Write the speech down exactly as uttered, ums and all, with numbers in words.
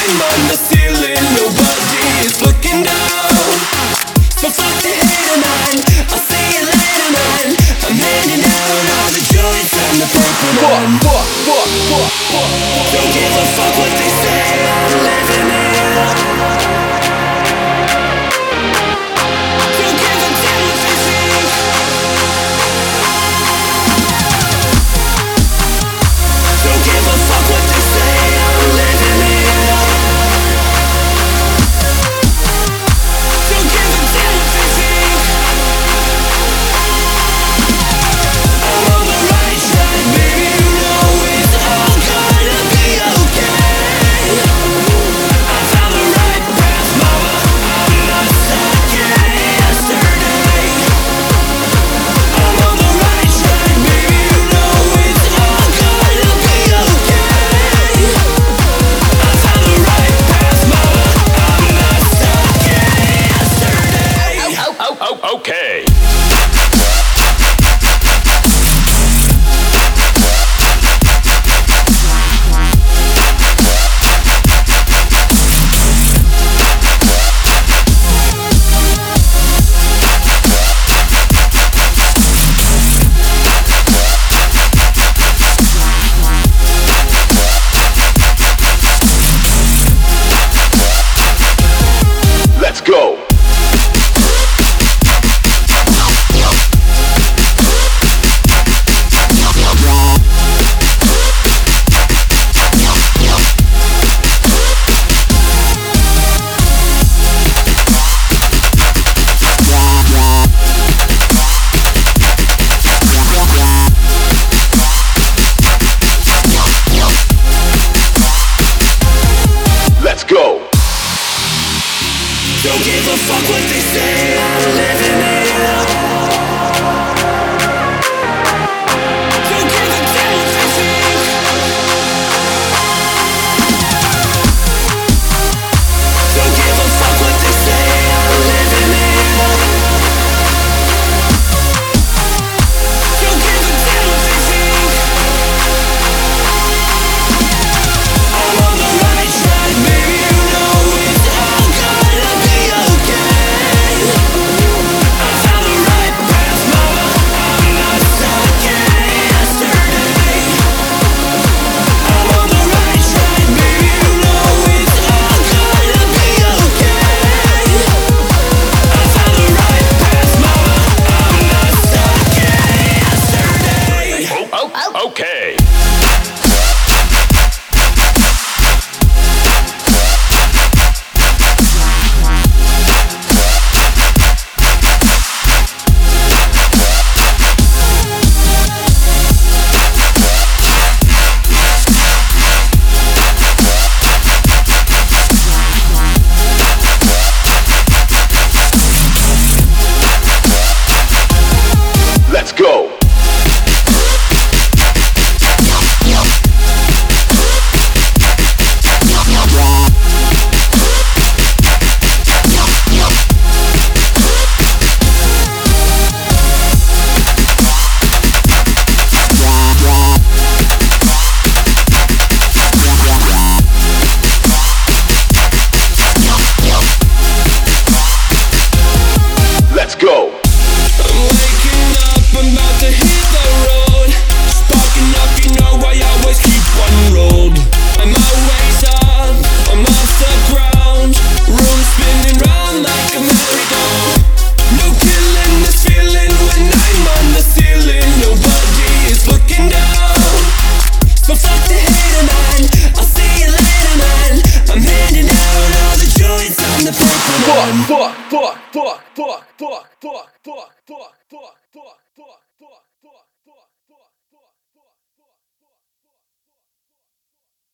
I'm on the ceiling, nobody is looking down. So fuck the hate of mine, I'll see you later, man. I'm handing out all the joints and the paper, man. Fuck, fuck, fuck, fuck, fuck. Don't give a fuck what they say, I'm living it up. Don't give a damn what they think. Don't give a fuck what they say, I'm living it up. Don't give a damn what they think. I'm on the right track, baby, you know it's all gonna be okay. I found the right path, mama, I'm not stuck in yesterday. I'm on the right track, baby, you know it's all gonna be okay. I found the right path, mama, I'm not stuck in yesterday. Oh, oh, oh, okay. Let's go. Let's go. Don't give a fuck what they say, I'm living it up. Don't give a damn what they think. Don't give a fuck what they say, I'm living it up. Don't give a damn what they think. I'm on the right track, baby, you know it's all gonna be okay. I found the right path, mama, I'm not stuck in yesterday. I'm on the right track, baby, you know it's all gonna be okay. I found the right path, mama, I'm not stuck in yesterday. Oh, oh, okay. Let's go. Let's go. I'm waking up, I'm about to hit the road. Sparking up, you know I always keep one road. I'm always up, I'm off the ground. Room spinning round like a merry-go. No killing this feeling when I'm on the ceiling. Nobody is looking down. So fuck the hater, man, I'll see you later, man. I'm handing out all the joints on the paper, man. Fuck, fuck, fuck, fuck, fuck, fuck, fuck, fuck, fuck, fuck.